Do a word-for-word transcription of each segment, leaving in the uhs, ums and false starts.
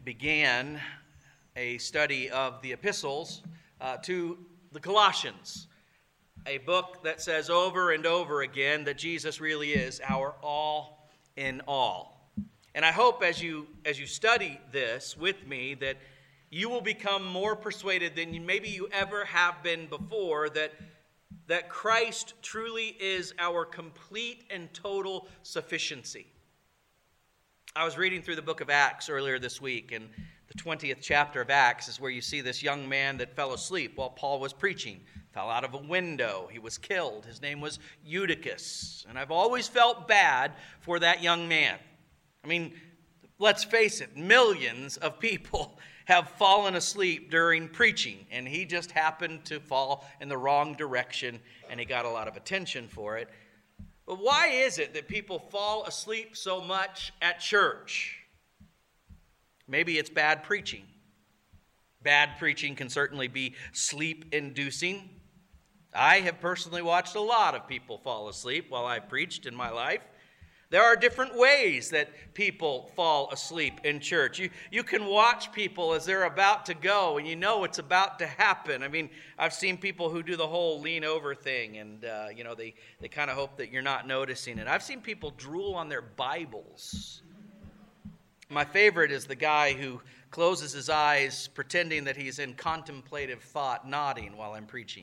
began a study of the epistles uh, to the Colossians, a book that says over and over again that Jesus really is our all in all. And I hope as you as you study this with me that you will become more persuaded than you, maybe you ever have been before that that Christ truly is our complete and total sufficiency. I was reading through the book of Acts earlier this week, and the twentieth chapter of Acts is where you see this young man that fell asleep while Paul was preaching. Fell out of a window. He was killed. His name was Eutychus. And I've always felt bad for that young man. I mean, let's face it, millions of people have fallen asleep during preaching, and he just happened to fall in the wrong direction, and he got a lot of attention for it. But why is it that people fall asleep so much at church? Maybe it's bad preaching. Bad preaching can certainly be sleep-inducing. I have personally watched a lot of people fall asleep while I've preached in my life. There are different ways that people fall asleep in church. You, you can watch people as they're about to go, and you know it's about to happen. I mean, I've seen people who do the whole lean over thing, and, uh, you know, they, they kind of hope that you're not noticing it. I've seen people drool on their Bibles. My favorite is the guy who closes his eyes, pretending that he's in contemplative thought, nodding while I'm preaching.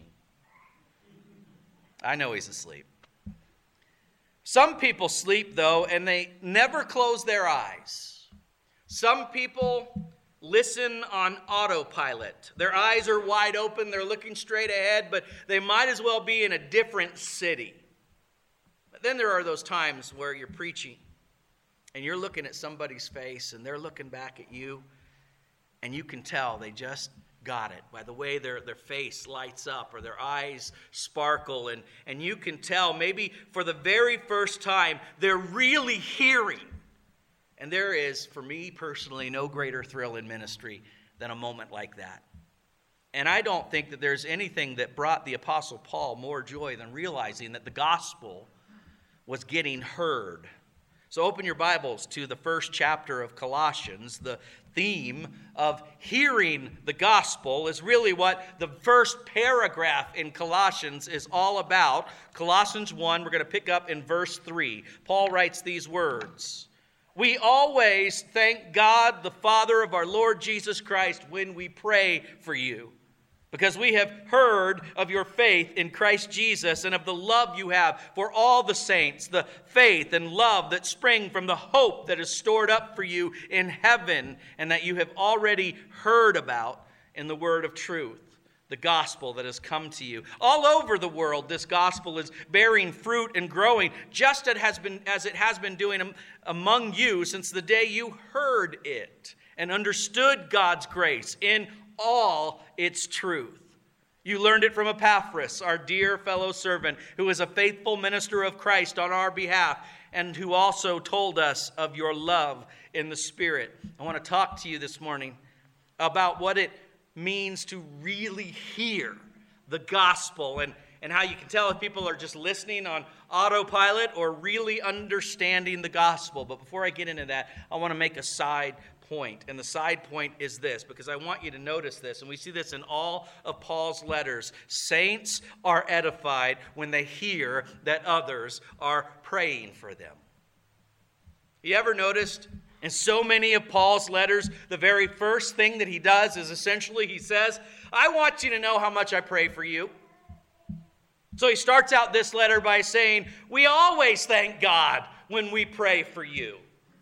I know he's asleep. Some people sleep, though, and they never close their eyes. Some people listen on autopilot. Their eyes are wide open, they're looking straight ahead, but they might as well be in a different city. But then there are those times where you're preaching, and you're looking at somebody's face, and they're looking back at you, and you can tell they just got it by the way their, their face lights up or their eyes sparkle, and, and you can tell maybe for the very first time they're really hearing. And there is, for me personally, no greater thrill in ministry than a moment like that. And I don't think that there's anything that brought the Apostle Paul more joy than realizing that the gospel was getting heard. So open your Bibles to the first chapter of Colossians. The theme of hearing the gospel is really what the first paragraph in Colossians is all about. Colossians one, we're going to pick up in verse three. Paul writes these words: "We always thank God, the Father of our Lord Jesus Christ, when we pray for you, because we have heard of your faith in Christ Jesus and of the love you have for all the saints, the faith and love that spring from the hope that is stored up for you in heaven and that you have already heard about in the word of truth, the gospel that has come to you." All over the world, this gospel is bearing fruit and growing, just as it has been, as it has been doing among you since the day you heard it and understood God's grace in all its truth. You learned it from Epaphras, our dear fellow servant, who is a faithful minister of Christ on our behalf, and who also told us of your love in the Spirit. I want to talk to you this morning about what it means to really hear the gospel, and, and how you can tell if people are just listening on autopilot or really understanding the gospel. But before I get into that, I want to make a side point. And the side point is this, because I want you to notice this, and we see this in all of Paul's letters. Saints are edified when they hear that others are praying for them. You ever noticed in so many of Paul's letters, the very first thing that he does is essentially he says, "I want you to know how much I pray for you." So he starts out this letter by saying, "We always thank God when we pray for you."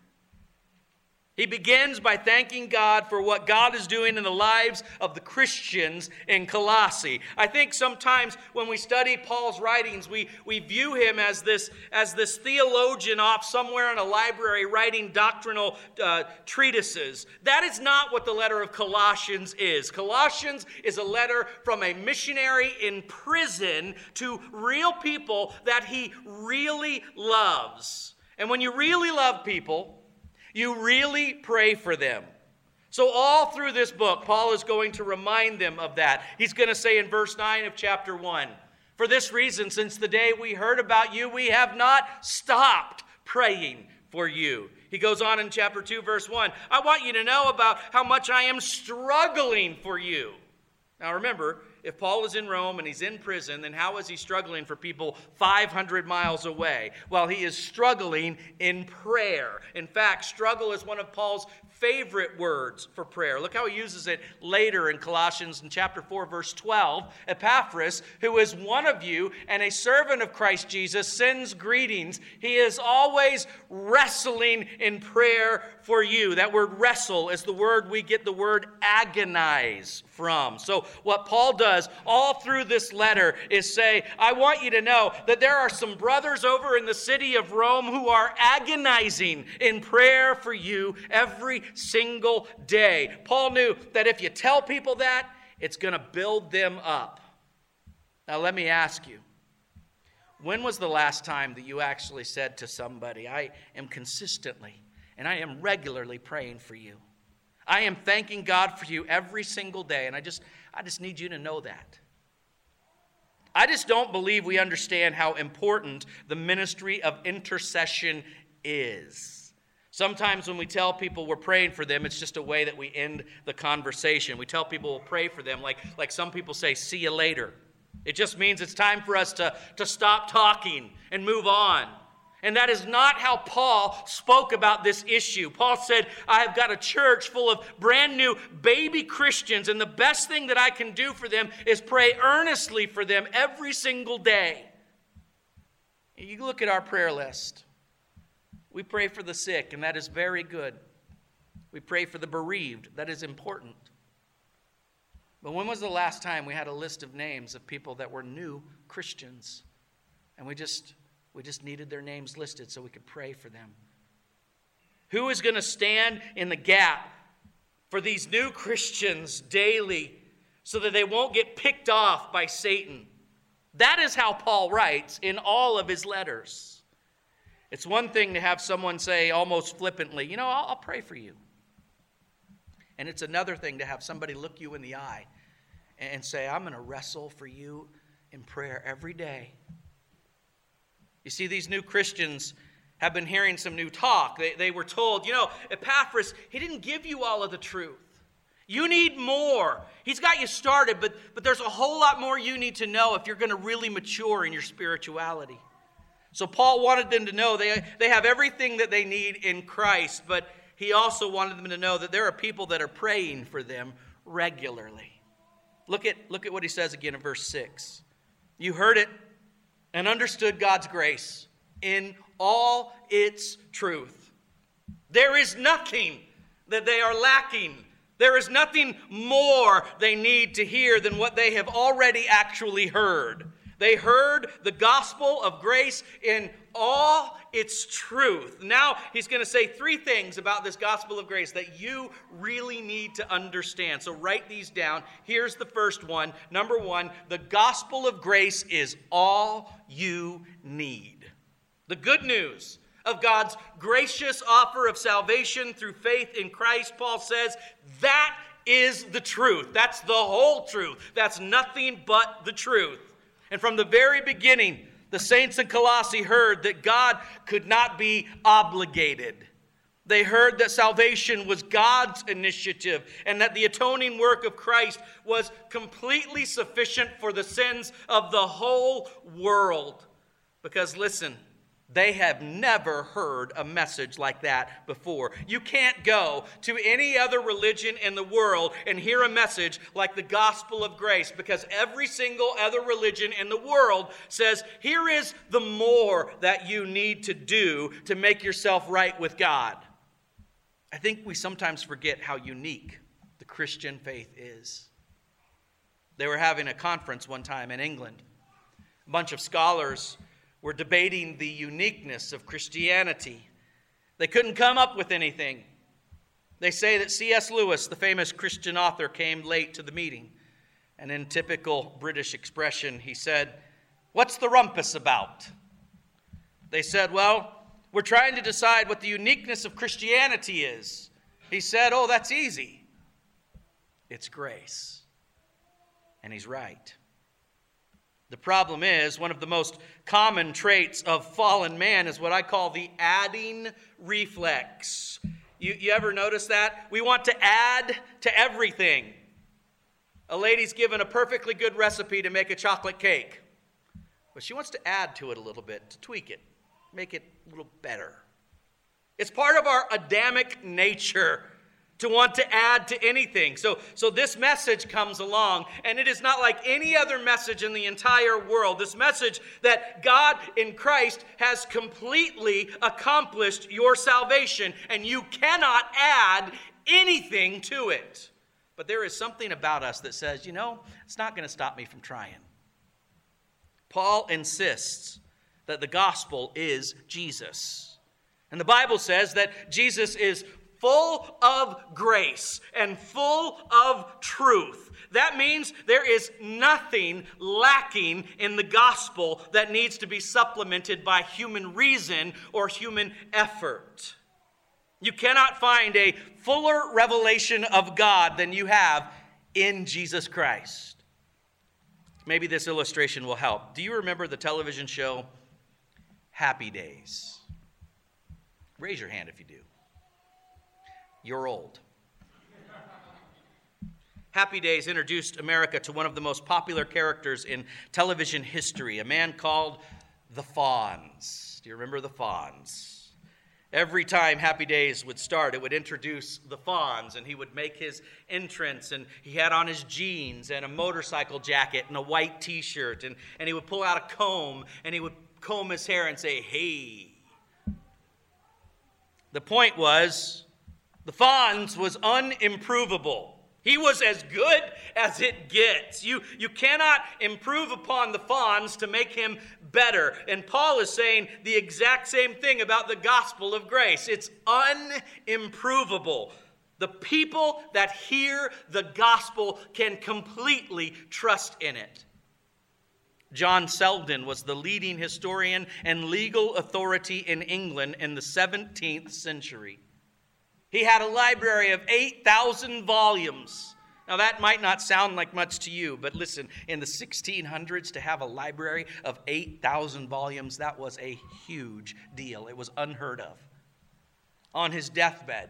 He begins by thanking God for what God is doing in the lives of the Christians in Colossae. I think sometimes when we study Paul's writings, we, we view him as this, as this theologian off somewhere in a library writing doctrinal uh, treatises. That is not what the letter of Colossians is. Colossians is a letter from a missionary in prison to real people that he really loves. And when you really love people, you really pray for them. So all through this book, Paul is going to remind them of that. He's going to say in verse nine of chapter one, "For this reason, since the day we heard about you, we have not stopped praying for you." He goes on in chapter two, verse one. I want you to know about how much I am struggling for you. Now remember, if Paul is in Rome and he's in prison, then how is he struggling for people five hundred miles away? Well, he is struggling in prayer. In fact, struggle is one of Paul's favorite words for prayer. Look how he uses it later in Colossians in chapter four, verse twelve. Epaphras, who is one of you and a servant of Christ Jesus, sends greetings. He is always wrestling in prayer for you. That word wrestle is the word we get the word agonize from. So what Paul does all through this letter is say, I want you to know that there are some brothers over in the city of Rome who are agonizing in prayer for you every single day. Paul knew that if you tell people that, it's going to build them up. Now let me ask you, when was the last time that you actually said to somebody, I am consistently and I am regularly praying for you. I am thanking God for you every single day, and I just I just need you to know that. I just don't believe we understand how important the ministry of intercession is. Sometimes when we tell people we're praying for them, it's just a way that we end the conversation. We tell people we'll pray for them, like, like some people say, see you later. It just means it's time for us to, to stop talking and move on. And that is not how Paul spoke about this issue. Paul said, I have got a church full of brand new baby Christians, and the best thing that I can do for them is pray earnestly for them every single day. You look at our prayer list. We pray for the sick, and that is very good. We pray for the bereaved. That is important. But when was the last time we had a list of names of people that were new Christians, and we just... We just needed their names listed so we could pray for them? Who is going to stand in the gap for these new Christians daily so that they won't get picked off by Satan? That is how Paul writes in all of his letters. It's one thing to have someone say almost flippantly, you know, I'll, I'll pray for you. And it's another thing to have somebody look you in the eye and say, I'm going to wrestle for you in prayer every day. You see, these new Christians have been hearing some new talk. They, they were told, you know, Epaphras, he didn't give you all of the truth. You need more. He's got you started, but, but there's a whole lot more you need to know if you're going to really mature in your spirituality. So Paul wanted them to know they, they have everything that they need in Christ, but he also wanted them to know that there are people that are praying for them regularly. Look at, look at what he says again in verse six. You heard it and understood God's grace in all its truth. There is nothing that they are lacking. There is nothing more they need to hear than what they have already actually heard. They heard the gospel of grace in all its truth. Now he's going to say three things about this gospel of grace that you really need to understand. So write these down. Here's the first one. Number one, the gospel of grace is all you need. The good news of God's gracious offer of salvation through faith in Christ, Paul says, that is the truth. That's the whole truth. That's nothing but the truth. And from the very beginning, the saints in Colossae heard that God could not be obligated. They heard that salvation was God's initiative and that the atoning work of Christ was completely sufficient for the sins of the whole world. Because listen, they have never heard a message like that before. You can't go to any other religion in the world and hear a message like the gospel of grace, because every single other religion in the world says, here is the more that you need to do to make yourself right with God. I think we sometimes forget how unique the Christian faith is. They were having a conference one time in England. A bunch of scholars were debating the uniqueness of Christianity. They couldn't come up with anything. They say that C S Lewis, the famous Christian author, came late to the meeting. And in typical British expression, he said, "What's the rumpus about?" They said, "Well, we're trying to decide what the uniqueness of Christianity is." He said, "Oh, that's easy. It's grace." And he's right. The problem is, one of the most common traits of fallen man is what I call the adding reflex. You, you ever notice that? We want to add to everything. A lady's given a perfectly good recipe to make a chocolate cake, but she wants to add to it a little bit, to tweak it, make it a little better. It's part of our Adamic nature to want to add to anything. So, so this message comes along, and it is not like any other message in the entire world. This message that God in Christ has completely accomplished your salvation, and you cannot add anything to it. But there is something about us that says, you know, it's not going to stop me from trying. Paul insists that the gospel is Jesus. And the Bible says that Jesus is full of grace and full of truth. That means there is nothing lacking in the gospel that needs to be supplemented by human reason or human effort. You cannot find a fuller revelation of God than you have in Jesus Christ. Maybe this illustration will help. Do you remember the television show Happy Days? Raise your hand if you do. You're old. Happy Days introduced America to one of the most popular characters in television history, a man called the Fonz. Do you remember the Fonz? Every time Happy Days would start, it would introduce the Fonz, and he would make his entrance, and he had on his jeans and a motorcycle jacket and a white t-shirt, and, and he would pull out a comb, and he would comb his hair and say, "Hey." The point was, the Fonz was unimprovable. He was as good as it gets. You, you cannot improve upon the Fonz to make him better. And Paul is saying the exact same thing about the gospel of grace. It's unimprovable. The people that hear the gospel can completely trust in it. John Selden was the leading historian and legal authority in England in the seventeenth century. He had a library of eight thousand volumes. Now, that might not sound like much to you, but listen, in the sixteen hundreds, to have a library of eight thousand volumes, that was a huge deal. It was unheard of. On his deathbed,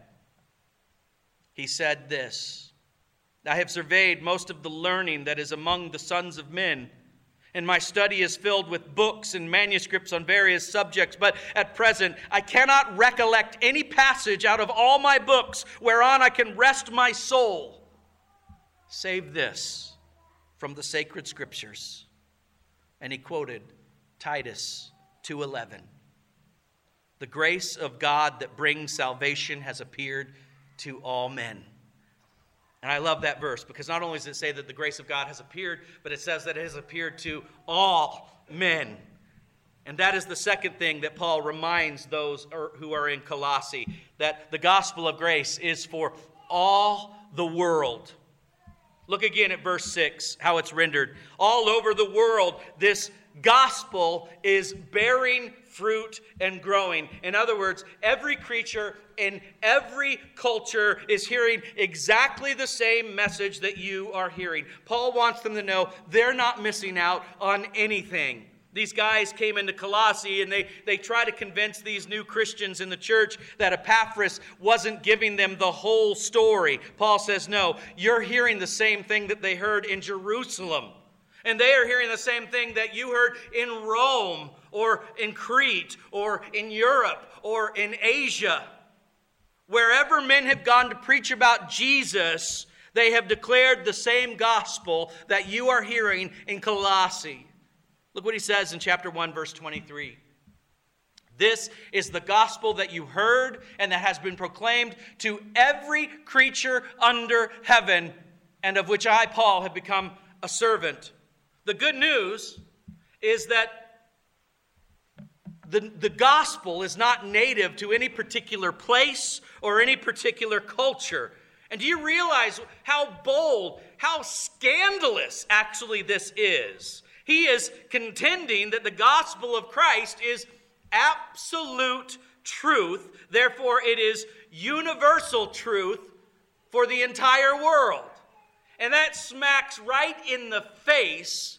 he said this, "I have surveyed most of the learning that is among the sons of men, and my study is filled with books and manuscripts on various subjects, but at present I cannot recollect any passage out of all my books whereon I can rest my soul, save this from the sacred scriptures." And he quoted Titus two eleven. "The grace of God that brings salvation has appeared to all men." And I love that verse because not only does it say that the grace of God has appeared, but it says that it has appeared to all men. And that is the second thing that Paul reminds those who are in Colossae, that the gospel of grace is for all the world. Look again at verse six, how it's rendered. All over the world, this gospel is bearing fruit and growing. In other words, every creature in every culture is hearing exactly the same message that you are hearing. Paul wants them to know they're not missing out on anything. These guys came into Colossae and they, they try to convince these new Christians in the church that Epaphras wasn't giving them the whole story. Paul says, no, you're hearing the same thing that they heard in Jerusalem. And they are hearing the same thing that you heard in Rome or in Crete or in Europe or in Asia. Wherever men have gone to preach about Jesus, they have declared the same gospel that you are hearing in Colossae. Look what he says in chapter one, verse twenty-three. "This is the gospel that you heard and that has been proclaimed to every creature under heaven, and of which I, Paul, have become a servant." The good news is that the, the gospel is not native to any particular place or any particular culture. And do you realize how bold, how scandalous actually this is? He is contending that the gospel of Christ is absolute truth. Therefore, it is universal truth for the entire world. And that smacks right in the face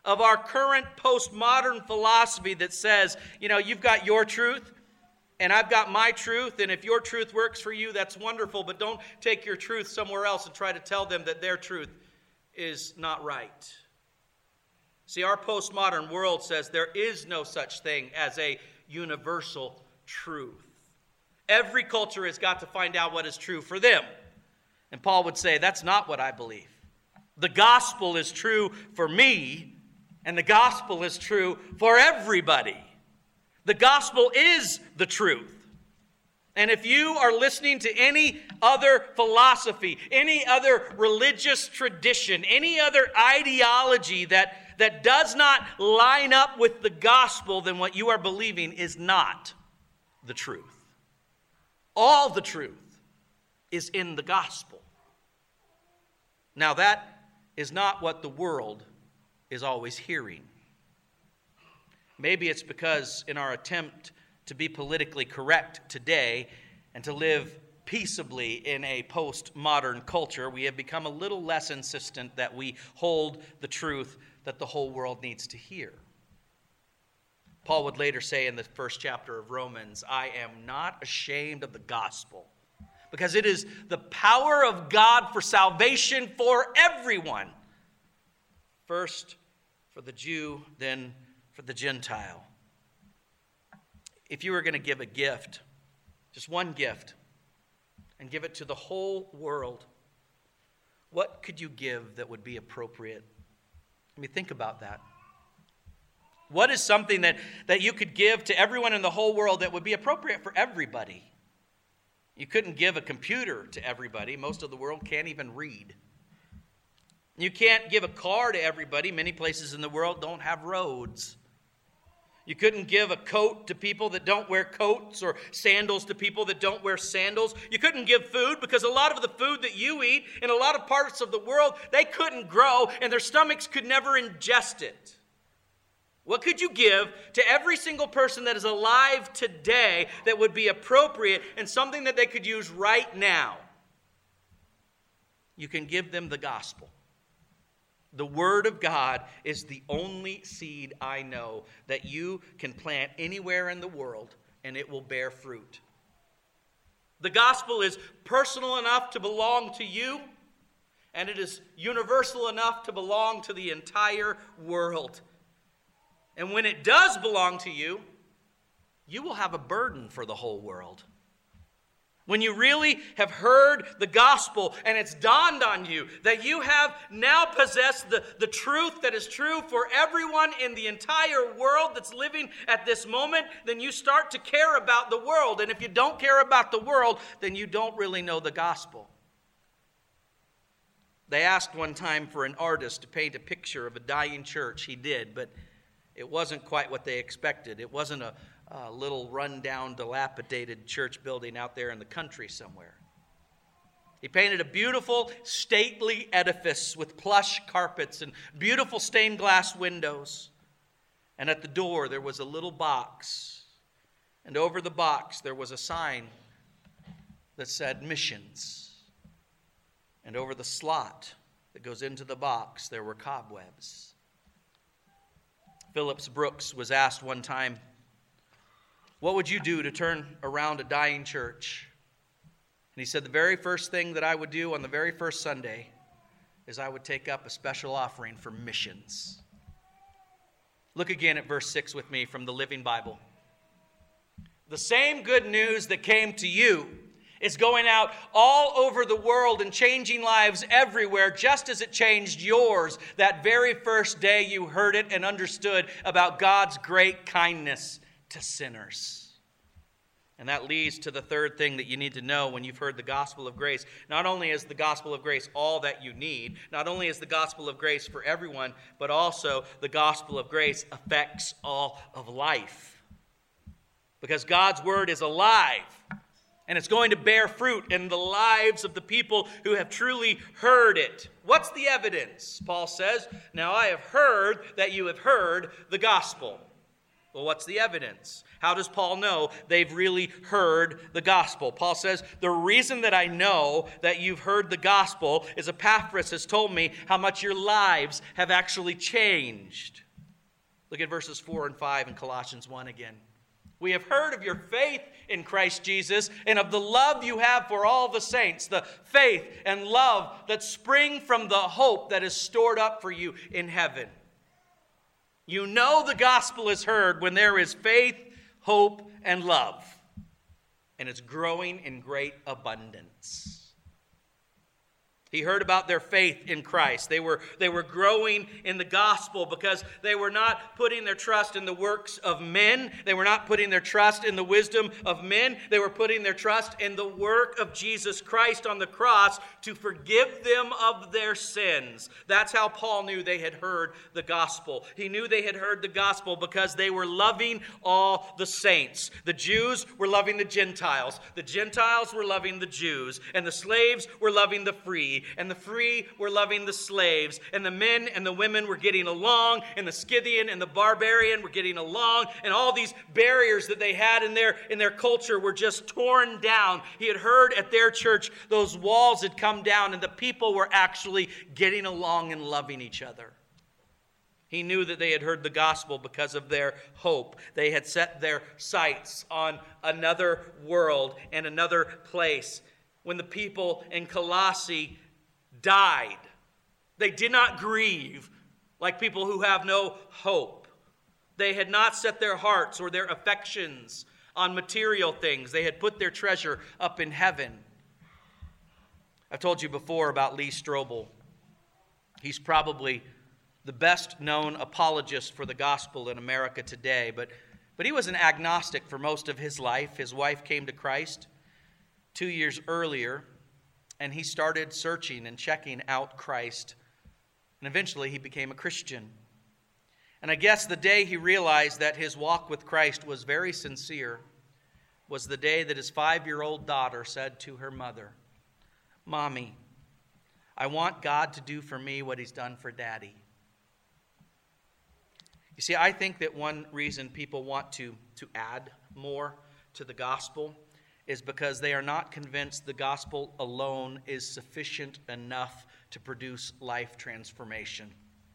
of our current postmodern philosophy that says, you know, you've got your truth and I've got my truth, and if your truth works for you, that's wonderful, but don't take your truth somewhere else and try to tell them that their truth is not right. See, our postmodern world says there is no such thing as a universal truth. Every culture has got to find out what is true for them. And Paul would say, that's not what I believe. The gospel is true for me, and the gospel is true for everybody. The gospel is the truth. And if you are listening to any other philosophy, any other religious tradition, any other ideology that, that does not line up with the gospel, then what you are believing is not the truth. All the truth is in the gospel. Now that is not what the world is always hearing. Maybe it's because in our attempt to be politically correct today and to live peaceably in a postmodern culture, we have become a little less insistent that we hold the truth that the whole world needs to hear. Paul would later say in the first chapter of Romans, I am not ashamed of the gospel, because it is the power of God for salvation for everyone. First for the Jew, then for the Gentile. If you were going to give a gift, just one gift, and give it to the whole world, what could you give that would be appropriate? I mean, think about that. What is something that, that you could give to everyone in the whole world that would be appropriate for everybody? You couldn't give a computer to everybody. Most of the world can't even read. You can't give a car to everybody. Many places in the world don't have roads. You couldn't give a coat to people that don't wear coats, or sandals to people that don't wear sandals. You couldn't give food because a lot of the food that you eat in a lot of parts of the world, they couldn't grow and their stomachs could never ingest it. What could you give to every single person that is alive today that would be appropriate and something that they could use right now? You can give them the gospel. The Word of God is the only seed I know that you can plant anywhere in the world and it will bear fruit. The gospel is personal enough to belong to you, and it is universal enough to belong to the entire world. And when it does belong to you, you will have a burden for the whole world. When you really have heard the gospel and it's dawned on you that you have now possessed the, the truth that is true for everyone in the entire world that's living at this moment, then you start to care about the world. And if you don't care about the world, then you don't really know the gospel. They asked one time for an artist to paint a picture of a dying church. He did, but it wasn't quite what they expected. It wasn't a A little run-down, dilapidated church building out there in the country somewhere. He painted a beautiful, stately edifice with plush carpets and beautiful stained glass windows. And at the door there was a little box. And over the box there was a sign that said missions. And over the slot that goes into the box there were cobwebs. Phillips Brooks was asked one time, what would you do to turn around a dying church? And he said, the very first thing that I would do on the very first Sunday is I would take up a special offering for missions. Look again at verse six with me from the Living Bible. The same good news that came to you is going out all over the world and changing lives everywhere, just as it changed yours that very first day you heard it and understood about God's great kindness to sinners. And that leads to the third thing that you need to know when you've heard the gospel of grace. Not only is the gospel of grace all that you need, not only is the gospel of grace for everyone, but also the gospel of grace affects all of life. Because God's word is alive, and it's going to bear fruit in the lives of the people who have truly heard it. What's the evidence? Paul says, now I have heard that you have heard the gospel. Well, what's the evidence? How does Paul know they've really heard the gospel? Paul says, the reason that I know that you've heard the gospel is Epaphras has told me how much your lives have actually changed. Look at verses four and five in Colossians one again. We have heard of your faith in Christ Jesus and of the love you have for all the saints, the faith and love that spring from the hope that is stored up for you in heaven. You know the gospel is heard when there is faith, hope, and love, and it's growing in great abundance. He heard about their faith in Christ. They were, they were growing in the gospel because they were not putting their trust in the works of men. They were not putting their trust in the wisdom of men. They were putting their trust in the work of Jesus Christ on the cross to forgive them of their sins. That's how Paul knew they had heard the gospel. He knew they had heard the gospel because they were loving all the saints. The Jews were loving the Gentiles. The Gentiles were loving the Jews. And the slaves were loving the free. And the free were loving the slaves. And the men and the women were getting along. And the Scythian and the barbarian were getting along. And all these barriers that they had in their, in their culture were just torn down. He had heard at their church those walls had come down and the people were actually getting along and loving each other. He knew that they had heard the gospel because of their hope. They had set their sights on another world and another place. When the people in Colossae died, they did not grieve like people who have no hope. They had not set their hearts or their affections on material things. They had put their treasure up in heaven. I've told you before about Lee Strobel. He's probably the best known apologist for the gospel in America today, but, but he was an agnostic for most of his life. His wife came to Christ two years earlier, and he started searching and checking out Christ. And eventually he became a Christian. And I guess the day he realized that his walk with Christ was very sincere was the day that his five-year-old daughter said to her mother, "Mommy, I want God to do for me what he's done for Daddy." You see, I think that one reason people want to, to add more to the gospel is because they are not convinced the gospel alone is sufficient enough to produce life transformation.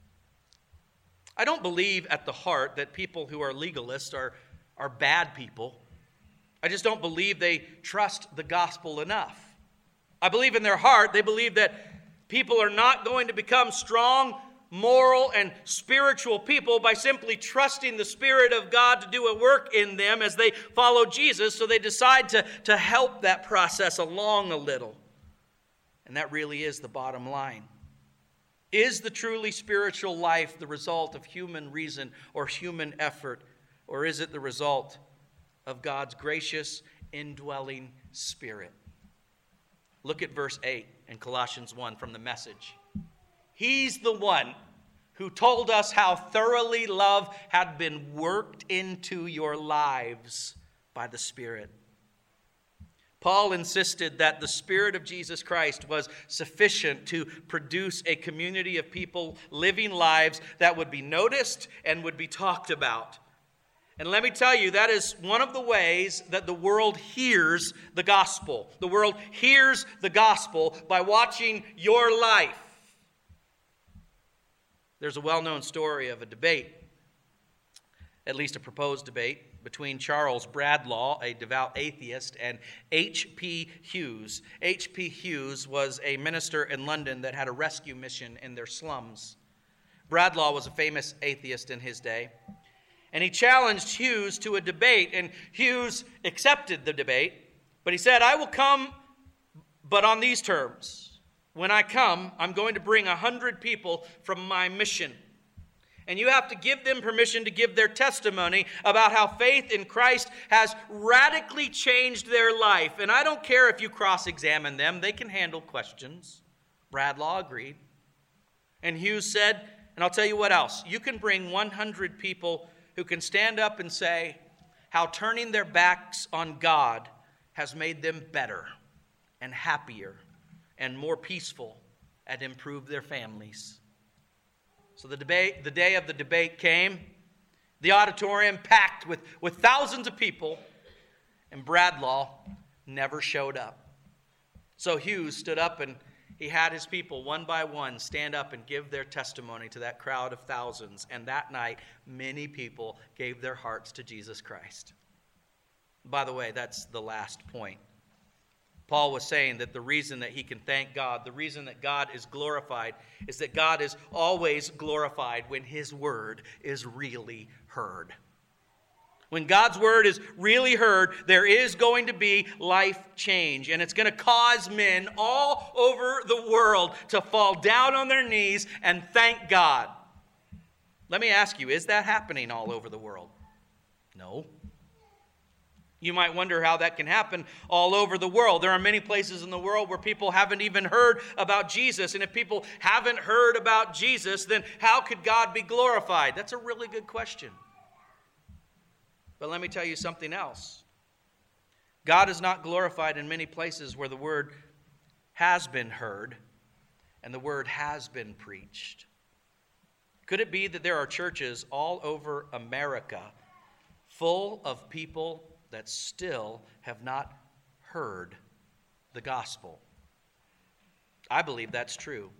I don't believe at the heart that people who are legalists are, are bad people. I just don't believe they trust the gospel enough. I believe in their heart they believe that people are not going to become strong, moral, and spiritual people by simply trusting the Spirit of God to do a work in them as they follow Jesus, so they decide to, to help that process along a little. And that really is the bottom line. Is the truly spiritual life the result of human reason or human effort, or is it the result of God's gracious, indwelling Spirit? Look at verse eight in Colossians one from the Message. He's the one who told us how thoroughly love had been worked into your lives by the Spirit. Paul insisted that the Spirit of Jesus Christ was sufficient to produce a community of people living lives that would be noticed and would be talked about. And let me tell you, that is one of the ways that the world hears the gospel. The world hears the gospel by watching your life. There's a well-known story of a debate, at least a proposed debate, between Charles Bradlaugh, a devout atheist, and H P Hughes. H P Hughes was a minister in London that had a rescue mission in their slums. Bradlaugh was a famous atheist in his day, and he challenged Hughes to a debate, and Hughes accepted the debate, but he said, "I will come, but on these terms. When I come, I'm going to bring a hundred people from my mission. And you have to give them permission to give their testimony about how faith in Christ has radically changed their life. And I don't care if you cross-examine them. They can handle questions." Bradlaugh agreed. And Hughes said, and I'll tell you what else. You can bring one hundred people who can stand up and say how turning their backs on God has made them better and happier and more peaceful, and improve their families. So the debate, the day of the debate came, The auditorium packed with, with thousands of people, and Bradlaugh never showed up. So Hughes stood up and he had his people one by one stand up and give their testimony to that crowd of thousands. And that night, many people gave their hearts to Jesus Christ. By the way, that's the last point. Paul was saying that the reason that he can thank God, the reason that God is glorified, is that God is always glorified when his word is really heard. When God's word is really heard, there is going to be life change. And it's going to cause men all over the world to fall down on their knees and thank God. Let me ask you, is that happening all over the world? No. You might wonder how that can happen all over the world. There are many places in the world where people haven't even heard about Jesus. And if people haven't heard about Jesus, then how could God be glorified? That's a really good question. But let me tell you something else. God is not glorified in many places where the word has been heard and the word has been preached. Could it be that there are churches all over America full of people that still have not heard the gospel? I believe that's true.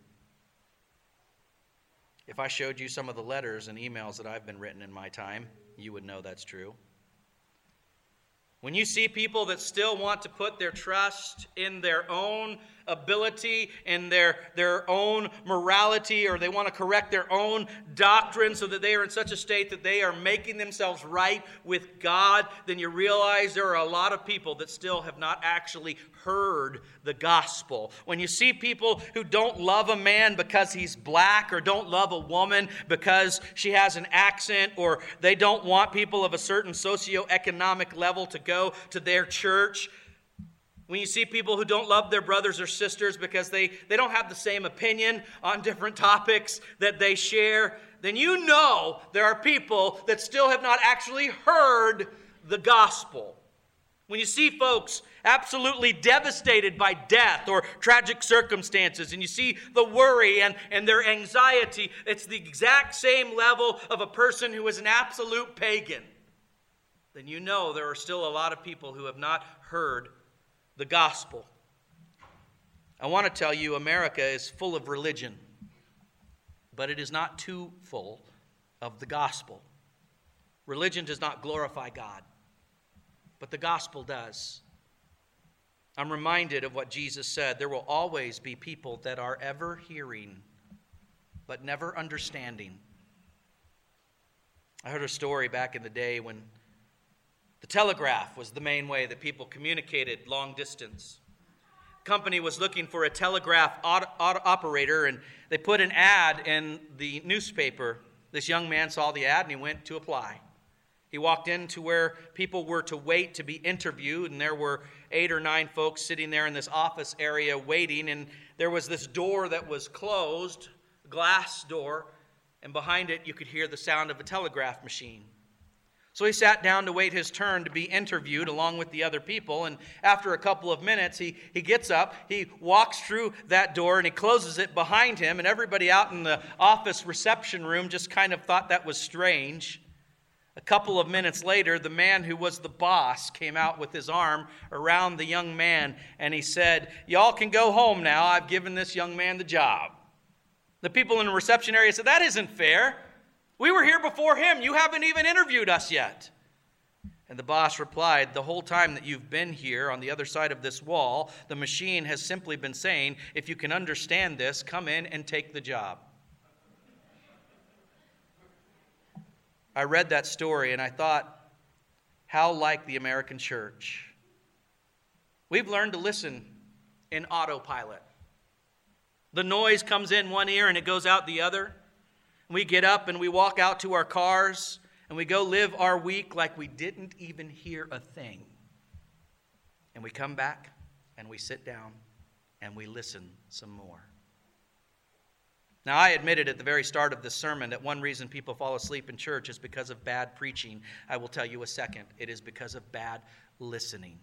If I showed you some of the letters and emails that I've been written in my time, you would know that's true. When you see people that still want to put their trust in their own ability, in their, their own morality, or they want to correct their own doctrine so that they are in such a state that they are making themselves right with God, then you realize there are a lot of people that still have not actually heard the gospel. When you see people who don't love a man because he's black, or don't love a woman because she has an accent, or they don't want people of a certain socioeconomic level to go to their church, when you see people who don't love their brothers or sisters because they, they don't have the same opinion on different topics that they share, then you know there are people that still have not actually heard the gospel. When you see folks absolutely devastated by death or tragic circumstances, and you see the worry and, and their anxiety, it's the exact same level of a person who is an absolute pagan, then you know there are still a lot of people who have not heard the gospel. I want to tell you, America is full of religion, but it is not too full of the gospel. Religion does not glorify God, but the gospel does. I'm reminded of what Jesus said. There will always be people that are ever hearing, but never understanding. I heard a story back in the day when the telegraph was the main way that people communicated long distance. The company was looking for a telegraph auto, auto operator, and they put an ad in the newspaper. This young man saw the ad and he went to apply. He walked into where people were to wait to be interviewed, and there were eight or nine folks sitting there in this office area waiting, and there was this door that was closed, a glass door, and behind it you could hear the sound of a telegraph machine. So he sat down to wait his turn to be interviewed along with the other people, and after a couple of minutes, he, he gets up, he walks through that door, and he closes it behind him, and everybody out in the office reception room just kind of thought that was strange. A couple of minutes later, the man who was the boss came out with his arm around the young man, and he said, "Y'all can go home now. I've given this young man the job." The people in the reception area said, "That isn't fair. We were here before him. You haven't even interviewed us yet." And the boss replied, "The whole time that you've been here on the other side of this wall, the machine has simply been saying, if you can understand this, come in and take the job." I read that story and I thought, how like the American church. We've learned to listen in autopilot. The noise comes in one ear and it goes out the other. We get up and we walk out to our cars and we go live our week like we didn't even hear a thing. And we come back and we sit down and we listen some more. Now, I admitted at the very start of this sermon that one reason people fall asleep in church is because of bad preaching. I will tell you a second. It is because of bad listening.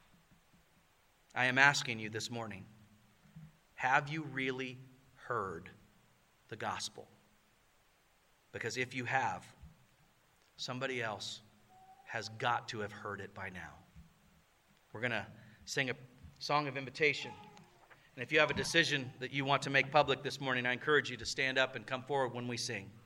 I am asking you this morning, have you really heard the gospel? Because if you have, somebody else has got to have heard it by now. We're going to sing a song of invitation. And if you have a decision that you want to make public this morning, I encourage you to stand up and come forward when we sing.